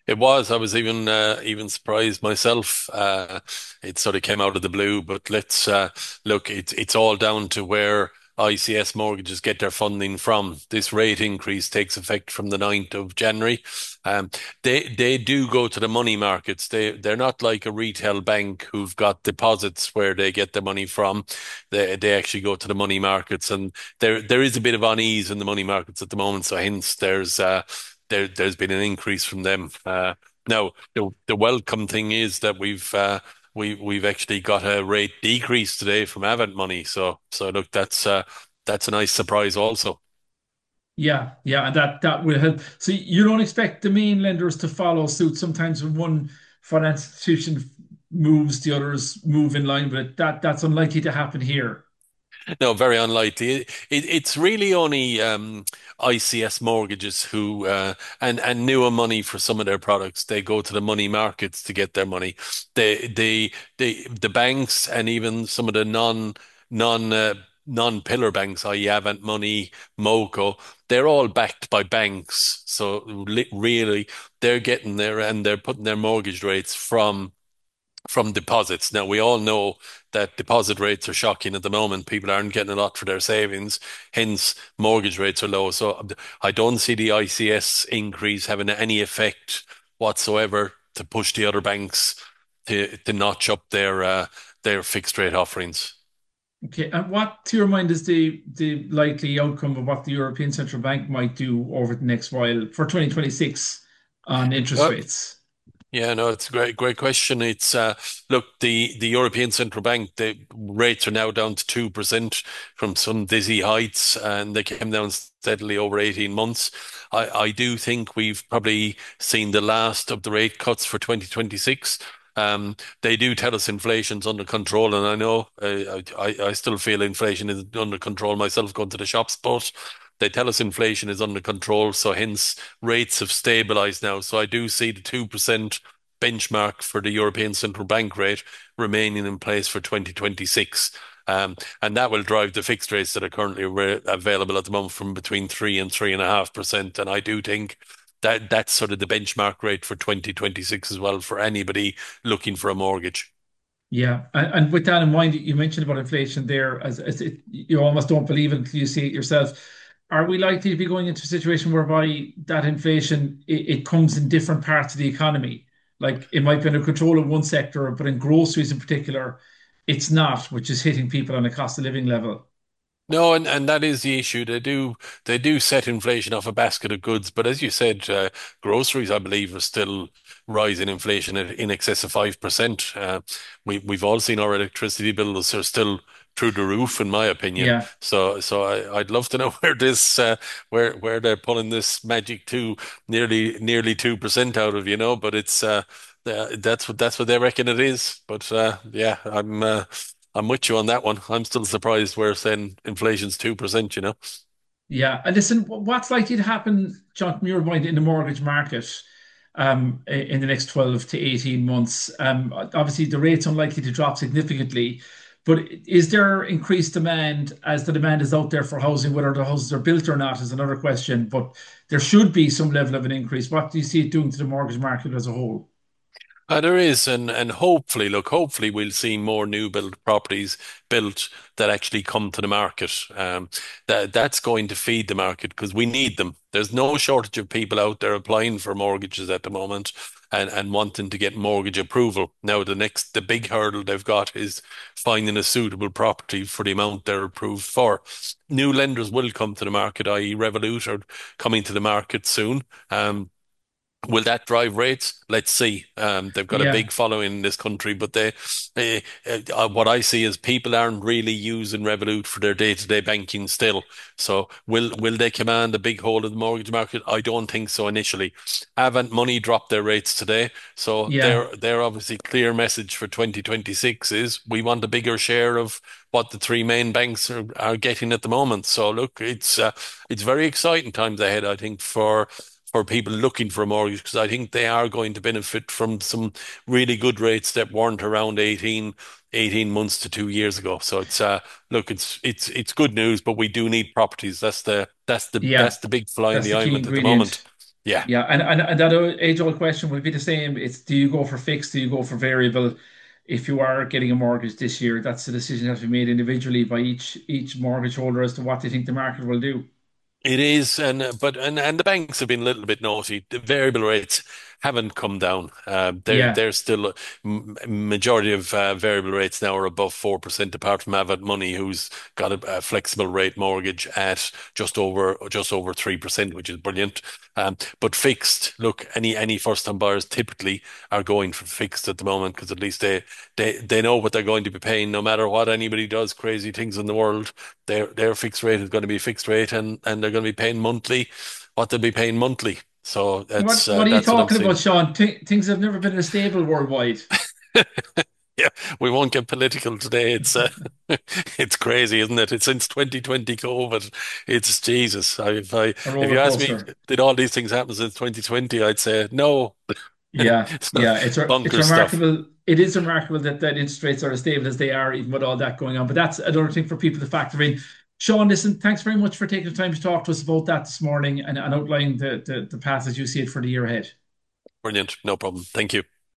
It was. I was even surprised myself. It sort of came out of the blue, but let's look. It's all down to where ICS mortgages get their funding from. This rate increase takes effect from the 9th of January. Um, they do go to the money markets. They're not like a retail bank who've got deposits where they get the money from. They actually go to the money markets, and there is a bit of unease in the money markets at the moment. So hence there's been an increase from them. Now, the welcome thing is that we've actually got a rate decrease today from Avant Money. So look, that's a nice surprise also. Yeah, yeah, and that will help. So you don't expect the main lenders to follow suit. Sometimes when one finance institution moves, the others move in line with it. That's unlikely to happen here. No, very unlikely. It's really only ICS mortgages who and newer money for some of their products. They go to the money markets to get their money. The banks and even some of the non non-pillar banks, i.e. Avant Money, Moco, they're all backed by banks. So really, they're getting there and they're putting their mortgage rates from deposits. Now, we all know that deposit rates are shocking at the moment. People aren't getting a lot for their savings, hence mortgage rates are low. So I don't see the ICS increase having any effect whatsoever to push the other banks to notch up their fixed rate offerings. Okay, and what, to your mind, is the likely outcome of what the European Central Bank might do over the next while for 2026 on interest Uh, rates? Yeah, no, it's a great question. It's look, the European Central Bank, the rates are now down to 2% from some dizzy heights, and they came down steadily over 18 months. I do think we've probably seen the last of the rate cuts for 2026. They do tell us inflation's under control, and I know I still feel inflation is under control myself going to the shops, but they tell us inflation is under control, so hence rates have stabilized now. So I do see the 2% benchmark for the European Central Bank rate remaining in place for 2026. And that will drive the fixed rates that are currently available at the moment from between 3% and 3.5%. And I do think that that's sort of the benchmark rate for 2026 as well for anybody looking for a mortgage. Yeah, and with that in mind, you mentioned about inflation there, as you almost don't believe it until you see it yourself. Are we likely to be going into a situation whereby that inflation it comes in different parts of the economy? Like it might be under control in one sector, but in groceries in particular, it's not, which is hitting people on a cost of living level. No, and that is the issue. They do set inflation off a basket of goods, but as you said, groceries, I believe, are still rising inflation at in excess of 5%. We've all seen our electricity bills are still through the roof, in my opinion. Yeah, So I'd love to know where they're pulling this magic to nearly 2% out of, but it's that's what they reckon it is. But yeah, I'm with you on that one. I'm still surprised we're saying inflation's 2%. yeah. And listen, what's likely to happen, John, from your point, in the mortgage market in the next 12 to 18 months? Obviously, the rate's unlikely to drop significantly, but is there increased demand as the demand is out there for housing? Whether the houses are built or not is another question, but there should be some level of an increase. What do you see it doing to the mortgage market as a whole? There is, and hopefully we'll see more new build properties built that actually come to the market. That's going to feed the market because we need them. There's no shortage of people out there applying for mortgages at the moment and wanting to get mortgage approval. Now, the big hurdle they've got is finding a suitable property for the amount they're approved for. New lenders will come to the market, i.e. Revolut are coming to the market soon. Will that drive rates? Let's see. They've got a Yeah, big following in this country, but what I see is people aren't really using Revolut for their day-to-day banking still. So will they command a big hold of the mortgage market? I don't think so initially. Avant Money dropped their rates today, so yeah. their obviously clear message for 2026 is we want a bigger share of what the three main banks are getting at the moment. So look, it's very exciting times ahead, I think, for people looking for a mortgage because I think they are going to benefit from some really good rates that weren't around 18 months to 2 years ago. So look, it's good news, but we do need properties. That's the Yeah, big fly in that's the the key ointment at the moment. ingredient. Yeah. Yeah, and that age-old question will be the same. It's do you go for fixed? Do you go for variable? If you are getting a mortgage this year, that's a decision that has to be made individually by each mortgage holder as to what they think the market will do. It is, and the banks have been a little bit naughty. The variable rates haven't come down. Yeah. They're still majority of variable rates now are above 4%, apart from Avid Money, who's got a flexible rate mortgage at just over 3%, which is brilliant. But fixed, look, any first time buyers typically are going for fixed at the moment because at least they know what they're going to be paying, no matter what anybody does crazy things in the world. Their fixed rate is going to be fixed rate, and they're going to be paying monthly what they'll be paying monthly. So What are you that's what I'm talking about, seeing. Sean? Things have never been as stable worldwide Yeah, we won't get political today. It's it's crazy, isn't it? It's since 2020 COVID. It's Jesus. a If roller you ask me, coaster. did all these things happen since 2020? I'd say no. Yeah, It's yeah, it's bonkers stuff. remarkable. It is remarkable that interest rates are as stable as they are, even with all that going on. But that's another thing for people to factor in. Sean, listen, thanks very much for taking the time to talk to us about that this morning and outline the path as you see it for the year ahead. Brilliant. No problem. Thank you.